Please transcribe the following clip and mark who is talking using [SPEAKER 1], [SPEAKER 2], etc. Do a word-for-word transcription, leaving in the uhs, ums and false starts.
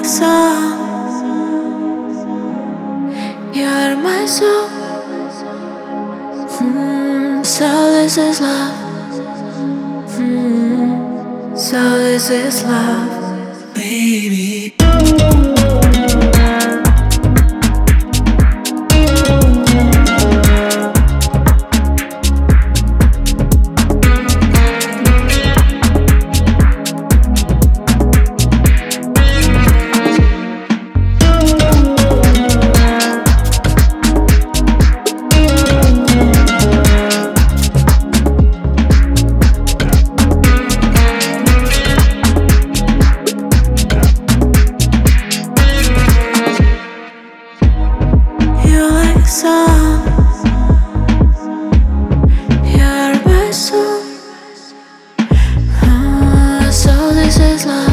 [SPEAKER 1] song. You're my soul. Hmm, so this is love. Hmm, so this is love, baby. Song. You're my soul. Ah, so this is love.